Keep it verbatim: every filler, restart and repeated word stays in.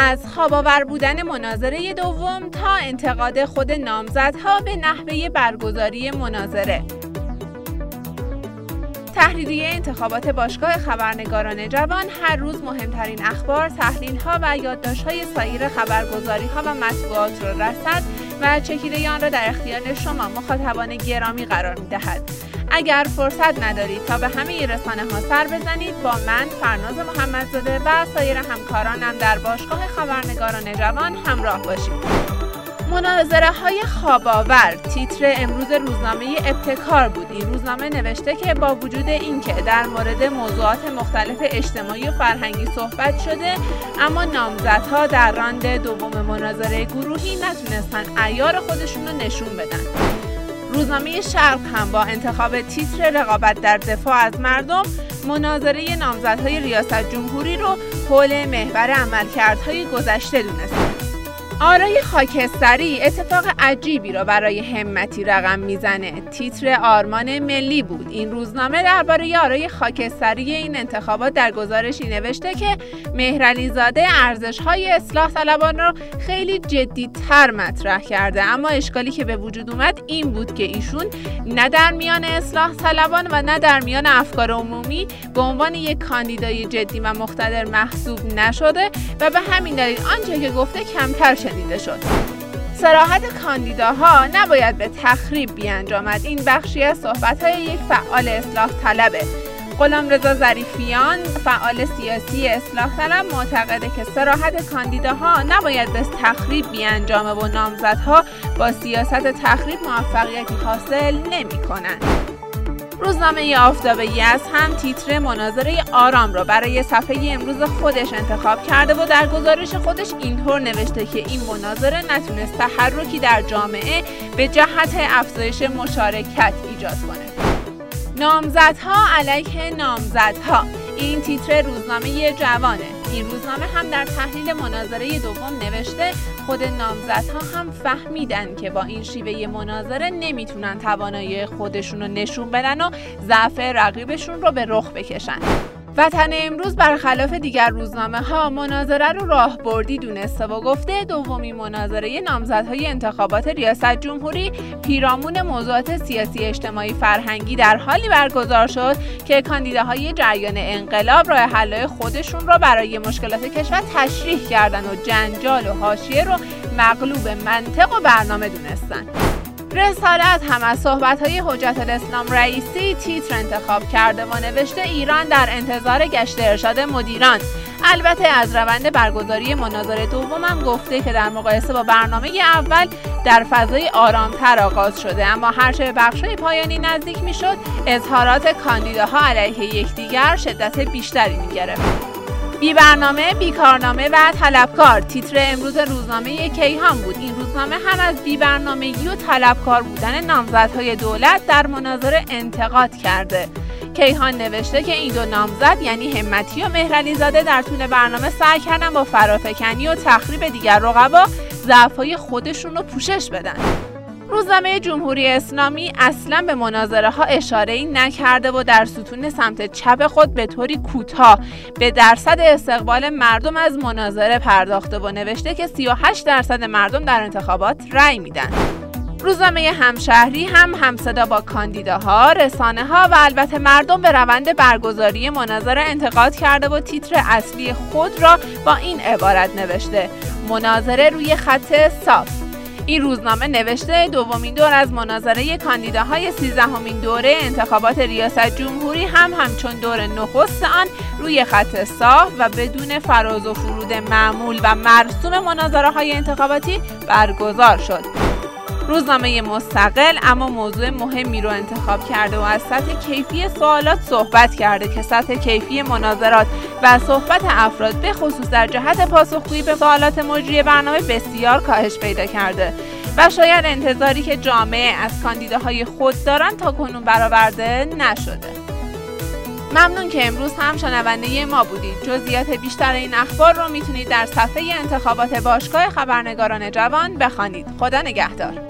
از خواب‌آور بودن مناظره دوم تا انتقاد خود نامزدها به نحوه برگزاری مناظره. تحریریه انتخابات باشگاه خبرنگاران جوان هر روز مهمترین اخبار، تحلیل‌ها و یادداشت‌های سایر خبرگزاری‌ها و مطبوعات را رصد و چکیده آن را در اختیار شما مخاطبان گرامی قرار می‌دهد. اگر فرصت ندارید تا به همه رسانه‌ها سر بزنید، با من فرناز محمدزاده و سایر همکارانم در باشگاه خبرنگاران جوان همراه باشید. مناظره های خواب‌آور تیتر امروز روزنامه ابتکار بود. این روزنامه نوشته که با وجود اینکه در مورد موضوعات مختلف اجتماعی و فرهنگی صحبت شده، اما نامزدها در راند دوم مناظره گروهی نتونستن عیار خودشون رو نشون بدن. روزنامه شرق هم با انتخاب تیتر رقابت در دفاع از مردم، مناظره نامزدهای ریاست جمهوری رو حول محور عملکردهای گذشته دونست. آرای خاکستری اتفاق عجیبی را برای همتی رقم میزنه. تیتر آرمان ملی بود. این روزنامه درباره آرای خاکستری این انتخابات در گزارشی نوشته که مهرعلیزاده ارزش‌های اصلاح طلبان را خیلی جدی‌تر مطرح کرده، اما اشکالی که به وجود اومد این بود که ایشون نه در میان اصلاح طلبان و نه در میان افکار عمومی به عنوان یک کاندیدای جدی و مقتدر محسوب نشده و به همین دلیل آنچه که گفته کمتر شنیده شد. صراحت کاندیداها نباید به تخریب بیانجامد. این بخشی از صحبت‌های یک فعال اصلاح طلبه. غلامرضا ظریفیان، فعال سیاسی اصلاح طلب، معتقده که صراحت کاندیداها نباید به تخریب بیانجامه و نامزدها با سیاست تخریب موفقیتی حاصل نمی‌کنند. روزنامه آفتاب یزد هم تیتر مناظره آرام را برای صفحه امروز خودش انتخاب کرده و در گزارش خودش اینطور نوشته که این مناظره نتونست تحرکی در جامعه به جهت افزایش مشارکت ایجاد کنه. نامزدها علیه نامزدها، این تیتر روزنامه جوانه. این روزنامه هم در تحلیل مناظره دوم نوشته خود نامزدها هم فهمیدن که با این شیوه مناظره نمیتونن توانایی خودشون رو نشون بدن و ضعف رقیبشون رو به رخ بکشن. وطن امروز برخلاف دیگر روزنامه ها مناظره رو راهبردی دونسته و گفته دومین مناظره نامزدهای انتخابات ریاست جمهوری پیرامون موضوعات سیاسی اجتماعی فرهنگی در حالی برگزار شد که کاندیداهای جریان انقلاب راه حل‌های خودشون رو برای مشکلات کشور تشریح کردن و جنجال و حاشیه رو مغلوب منطق و برنامه دونستن. رسالت هم از صحبت‌های حجت الاسلام رئیسی تیتر انتخاب کرده و نوشته ایران در انتظار گشت ارشاد مدیران. البته از روند برگزاری مناظره دوم هم گفته که در مقایسه با برنامه اول در فضای آرامتر آغاز شده، اما هرچه به بخش‌های پایانی نزدیک می‌شد اظهارات کاندیداها علیه یکدیگر شدت بیشتری می‌گرفت. بی برنامه، بیکارنامه و طلبکار تیتر امروز روزنامه کیهان بود. این روزنامه هم از بی برنامگی و طلبکار بودن نامزدهای دولت در مناظره انتقاد کرده. کیهان نوشته که این دو نامزد یعنی همتی و مهرعلیزاده در طول برنامه سعی کردن با فرافکنی و تخریب دیگر رقبا ضعف‌های خودشون رو پوشش بدن. روزنامه جمهوری اسلامی اصلا به مناظره ها اشاره‌ای نکرده و در ستون سمت چپ خود به طوری کوتاه به درصد استقبال مردم از مناظره پرداخته و نوشته که سی و هشت درصد مردم در انتخابات رأی میدن. روزنامه همشهری هم همصدا با کاندیداها، رسانه‌ها و البته مردم به روند برگزاری مناظره انتقاد کرده و تیتر اصلی خود را با این عبارت نوشته: مناظره روی خط صاف. این روزنامه نوشته دومین دور از مناظره کاندیداهای سیزدهمین دوره انتخابات ریاست جمهوری هم همچون دور نخست آن روی خط صاف و بدون فراز و فرود معمول و مرسوم مناظره های انتخاباتی برگزار شد. روزنامه مستقل اما موضوع مهمی رو انتخاب کرده و از سطح کیفی سوالات صحبت کرده که سطح کیفی مناظرات و صحبت افراد به خصوص در جهت پاسخگویی به سوالات مجری برنامه بسیار کاهش پیدا کرده و شاید انتظاری که جامعه از کاندیداهای خود دارن تا کنون برآورده نشده. ممنون که امروز هم شنونده ما بودید. جزئیات بیشتر این اخبار رو میتونید در صفحه انتخابات باشگاه خبرنگاران جوان بخوانید. خدا نگهدار.